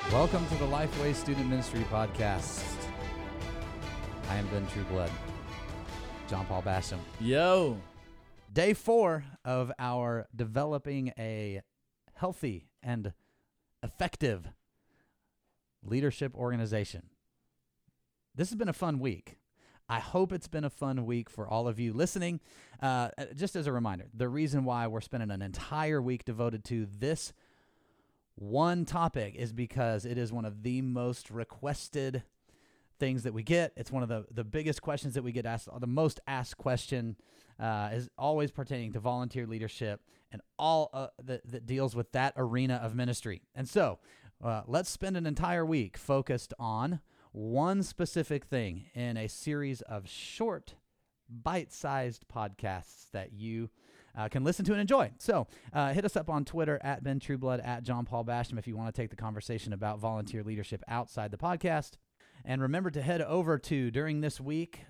Welcome to the Lifeway Student Ministry Podcast. I am Ben Trueblood, John Paul Basham. Yo! Day 4 of our developing a healthy and effective leadership organization. This has been a fun week. I hope it's been a fun week for all of you listening. Just as a reminder, the reason why we're spending an entire week devoted to this one topic is because it is one of the most requested things that we get. It's one of the biggest questions that we get asked. The most asked question is always pertaining to volunteer leadership and all that deals with that arena of ministry. And so let's spend an entire week focused on one specific thing in a series of short, bite-sized podcasts that you can listen to and enjoy. So hit us up on Twitter at Ben Trueblood, at John Paul Basham if you want to take the conversation about volunteer leadership outside the podcast. And remember to head over to, during this week,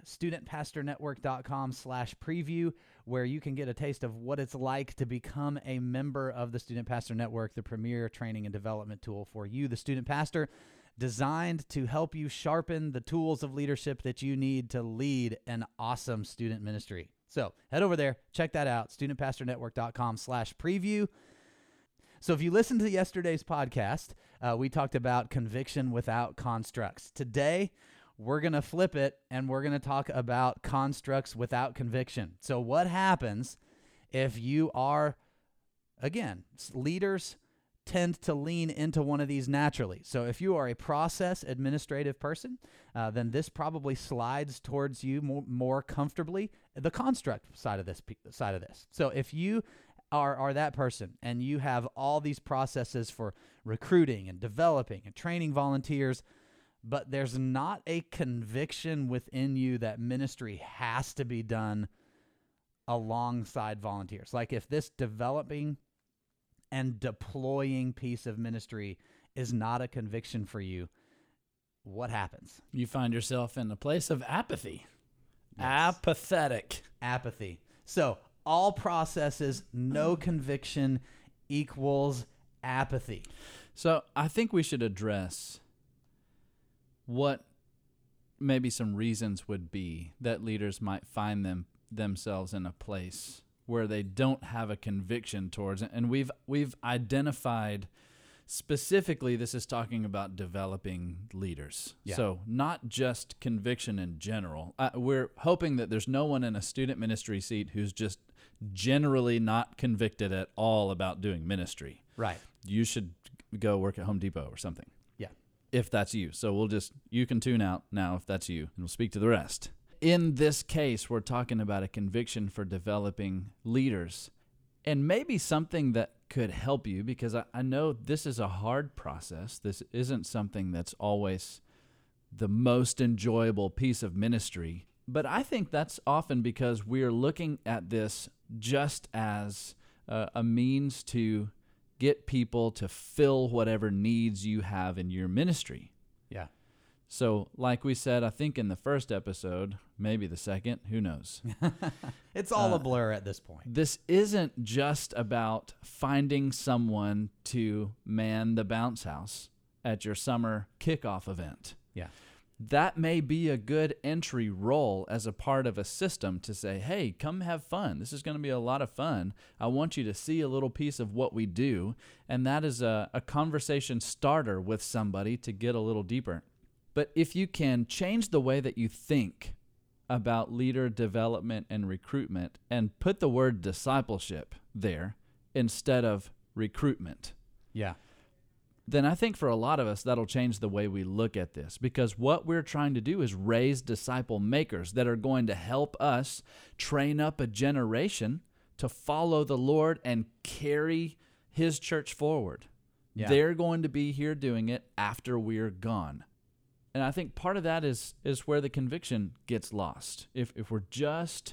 studentpastornetwork.com/preview, where you can get a taste of what it's like to become a member of the Student Pastor Network, the premier training and development tool for you, the student pastor, designed to help you sharpen the tools of leadership that you need to lead an awesome student ministry. So head over there, check that out, studentpastornetwork.com/preview. So if you listened to yesterday's podcast, we talked about conviction without constructs. Today, we're going to flip it, and we're going to talk about constructs without conviction. So what happens if you are, again, leaders tend to lean into one of these naturally. So if you are a process administrative person, then this probably slides towards you more comfortably, the construct side of this. So if you are that person and you have all these processes for recruiting and developing and training volunteers, but there's not a conviction within you that ministry has to be done alongside volunteers. Like if this developing and deploying piece of ministry is not a conviction for you, what happens? You find yourself in a place of apathy. Yes. Apathetic. Apathy. So all processes, no conviction equals apathy. So I think we should address what maybe some reasons would be that leaders might find themselves in a place where they don't have a conviction towards it. And we've identified specifically, this is talking about developing leaders. Yeah. So not just conviction in general. We're hoping that there's no one in a student ministry seat who's just generally not convicted at all about doing ministry. Right. You should go work at Home Depot or something. Yeah. If that's you. So you can tune out now if that's you, and we'll speak to the rest. In this case, we're talking about a conviction for developing leaders, and maybe something that could help you, because I know this is a hard process. This isn't something that's always the most enjoyable piece of ministry, but I think that's often because we're looking at this just as a means to get people to fill whatever needs you have in your ministry. Yeah. So, like we said, I think in the first episode, maybe the second, who knows? It's all a blur at this point. This isn't just about finding someone to man the bounce house at your summer kickoff event. Yeah. That may be a good entry role as a part of a system to say, hey, come have fun. This is going to be a lot of fun. I want you to see a little piece of what we do. And that is a conversation starter with somebody to get a little deeper. But if you can change the way that you think about leader development and recruitment and put the word discipleship there instead of recruitment, Yeah. then I think for a lot of us, that'll change the way we look at this, because what we're trying to do is raise disciple makers that are going to help us train up a generation to follow the Lord and carry His church forward. Yeah. They're going to be here doing it after we're gone. And I think part of that is where the conviction gets lost. If we're just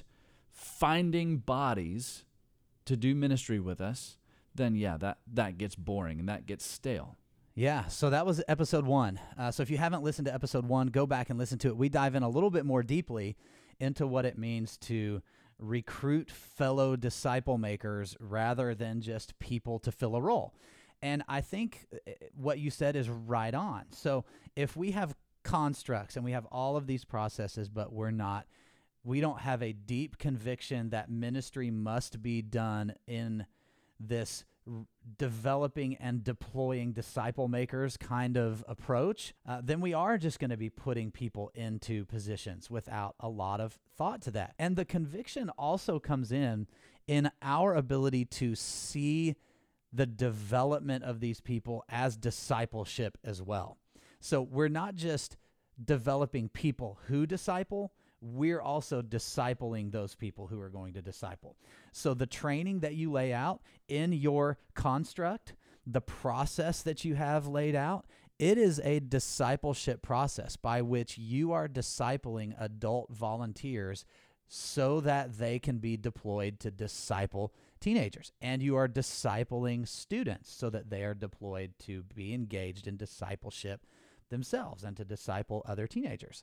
finding bodies to do ministry with us, then yeah, that gets boring and that gets stale. Yeah, so that was episode 1. So if you haven't listened to episode 1, go back and listen to it. We dive in a little bit more deeply into what it means to recruit fellow disciple makers rather than just people to fill a role. And I think what you said is right on. So if we have constructs and we have all of these processes, but we don't have a deep conviction that ministry must be done in this developing and deploying disciple makers kind of approach, then we are just going to be putting people into positions without a lot of thought to that. And the conviction also comes in our ability to see the development of these people as discipleship as well. So we're not just developing people who disciple, we're also discipling those people who are going to disciple. So the training that you lay out in your construct, the process that you have laid out, it is a discipleship process by which you are discipling adult volunteers so that they can be deployed to disciple teenagers. And you are discipling students so that they are deployed to be engaged in discipleship themselves and to disciple other teenagers.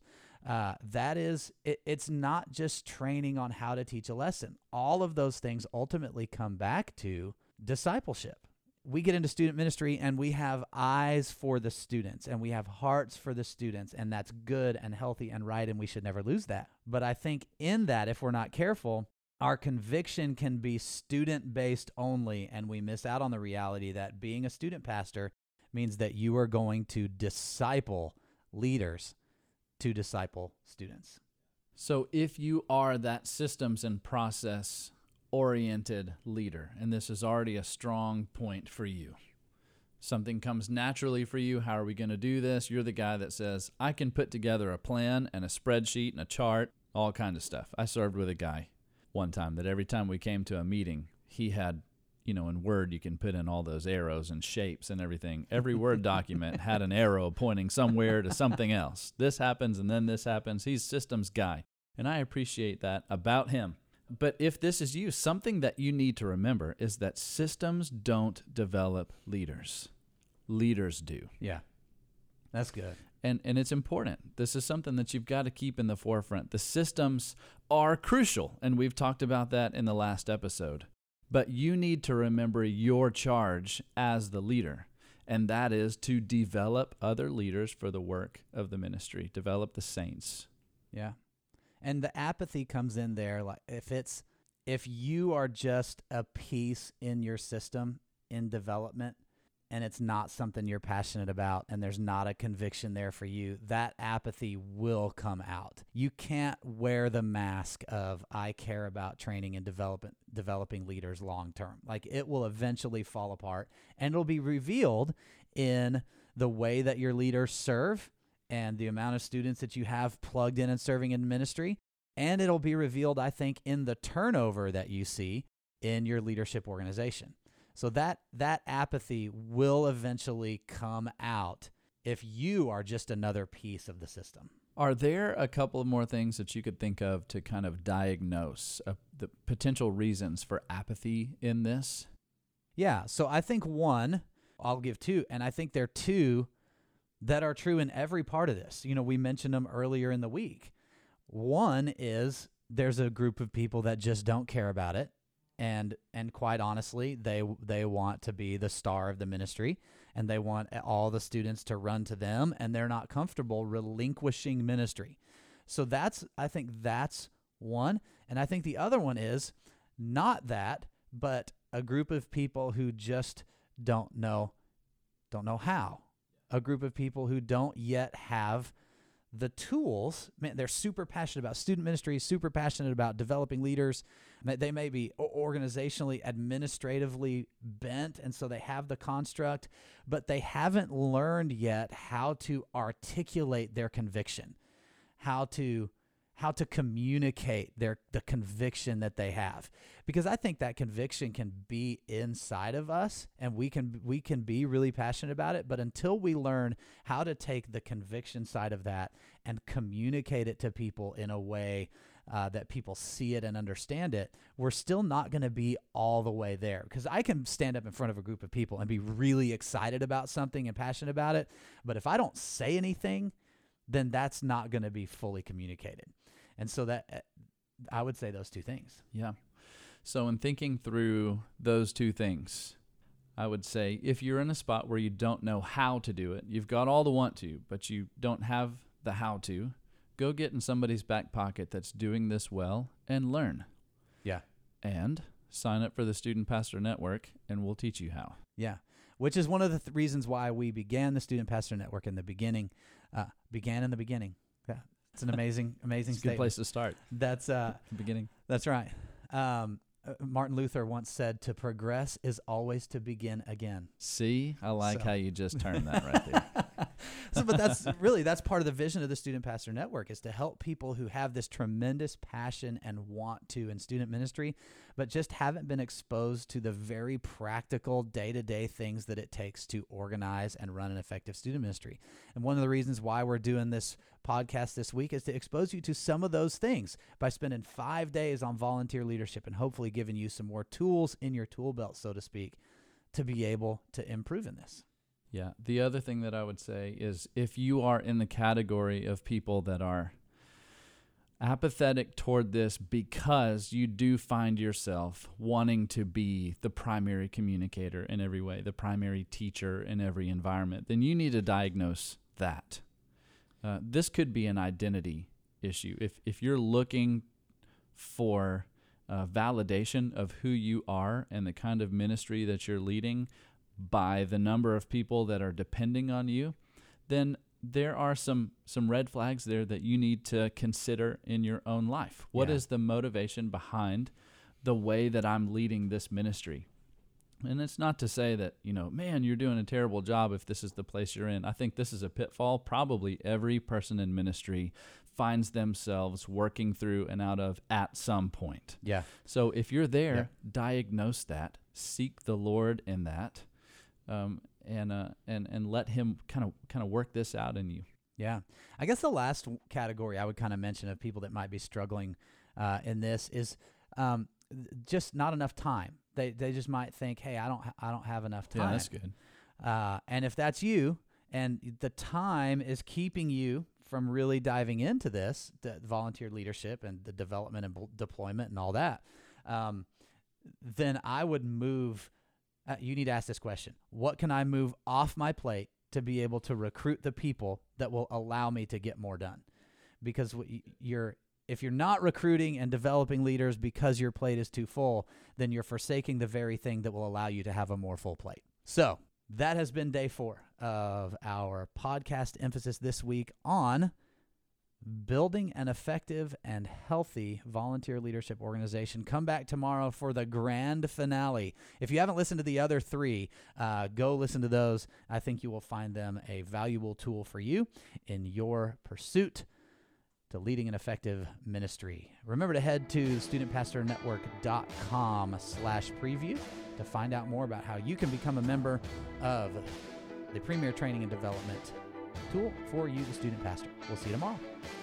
It's not just training on how to teach a lesson. All of those things ultimately come back to discipleship. We get into student ministry and we have eyes for the students and we have hearts for the students, and that's good and healthy and right, and we should never lose that. But I think in that, if we're not careful, our conviction can be student-based only, and we miss out on the reality that being a student pastor means that you are going to disciple leaders to disciple students. So if you are that systems and process oriented leader, and this is already a strong point for you, something comes naturally for you, how are we going to do this? You're the guy that says, I can put together a plan and a spreadsheet and a chart, all kind of stuff. I served with a guy one time that every time we came to a meeting, he had, in Word, you can put in all those arrows and shapes and everything. Every Word document had an arrow pointing somewhere to something else. This happens and then this happens. He's systems guy, and I appreciate that about him. But if this is you, something that you need to remember is that systems don't develop leaders. Leaders do. Yeah, that's good. And it's important. This is something that you've got to keep in the forefront. The systems are crucial, and we've talked about that in the last episode. But you need to remember your charge as the leader, and that is to develop other leaders for the work of the ministry, develop the saints. Yeah. And the apathy comes in there. Like if you are just a piece in your system in development and it's not something you're passionate about and there's not a conviction there for you, that apathy will come out. You can't wear the mask of I care about training and developing leaders long term. Like, it will eventually fall apart, and it'll be revealed in the way that your leaders serve and the amount of students that you have plugged in and serving in ministry. And it'll be revealed, I think, in the turnover that you see in your leadership organization. So that apathy will eventually come out if you are just another piece of the system. Are there a couple of more things that you could think of to kind of diagnose the potential reasons for apathy in this? Yeah, so I think one, I'll give two, and I think there are two that are true in every part of this. We mentioned them earlier in the week. One is there's a group of people that just don't care about it. And quite honestly, they want to be the star of the ministry, and they want all the students to run to them, and they're not comfortable relinquishing ministry. So I think that's one. And I think the other one is not that, but a group of people who just don't know how. A group of people who don't yet have the tools. Man, they're super passionate about student ministry, super passionate about developing leaders. They may be organizationally, administratively bent, and so they have the construct, but they haven't learned yet how to articulate their conviction, how to communicate the conviction that they have. Because I think that conviction can be inside of us, and we can be really passionate about it, but until we learn how to take the conviction side of that and communicate it to people in a way that people see it and understand it, we're still not going to be all the way there. Because I can stand up in front of a group of people and be really excited about something and passionate about it, but if I don't say anything, then that's not going to be fully communicated. And so that I would say those two things. Yeah. So in thinking through those two things, I would say if you're in a spot where you don't know how to do it, you've got all the want to, but you don't have the how to, go get in somebody's back pocket that's doing this well and learn. Yeah. And sign up for the Student Pastor Network, and we'll teach you how. Yeah, which is one of the reasons why we began the Student Pastor Network in the beginning. Began in the beginning. Yeah, it's an amazing, amazing It's a statement. good place to start. That's The beginning. That's right. Martin Luther once said, "To progress is always to begin again." See, I like So. how you just turned that right there. But that's part of the vision of the Student Pastor Network, is to help people who have this tremendous passion and want to in student ministry, but just haven't been exposed to the very practical day-to-day things that it takes to organize and run an effective student ministry. And one of the reasons why we're doing this podcast this week is to expose you to some of those things by spending 5 days on volunteer leadership and hopefully giving you some more tools in your tool belt, so to speak, to be able to improve in this. Yeah. The other thing that I would say is if you are in the category of people that are apathetic toward this because you do find yourself wanting to be the primary communicator in every way, the primary teacher in every environment, then you need to diagnose that. This could be an identity issue. If you're looking for validation of who you are and the kind of ministry that you're leading by the number of people that are depending on you, then there are some red flags there that you need to consider in your own life. What is the motivation behind the way that I'm leading this ministry? And it's not to say that, man, you're doing a terrible job if this is the place you're in. I think this is a pitfall probably every person in ministry finds themselves working through and out of at some point. Yeah. So if you're there, diagnose that, seek the Lord in that, and let Him kind of work this out in you. Yeah. I guess the last category I would kind of mention of people that might be struggling in this is just not enough time. They just might think, hey, I don't have enough time. Yeah, that's good. And if that's you, and the time is keeping you from really diving into this, the volunteer leadership and the development and deployment and all that, then I would move. You need to ask this question: what can I move off my plate to be able to recruit the people that will allow me to get more done? Because if you're not recruiting and developing leaders because your plate is too full, then you're forsaking the very thing that will allow you to have a more full plate. So that has been day 4 of our podcast emphasis this week on building an effective and healthy volunteer leadership organization. Come back tomorrow for the grand finale. If you haven't listened to the other 3, go listen to those. I think you will find them a valuable tool for you in your pursuit to leading an effective ministry. Remember to head to studentpastornetwork.com/preview to find out more about how you can become a member of the premier training and development tool for you, the student pastor. We'll see you tomorrow.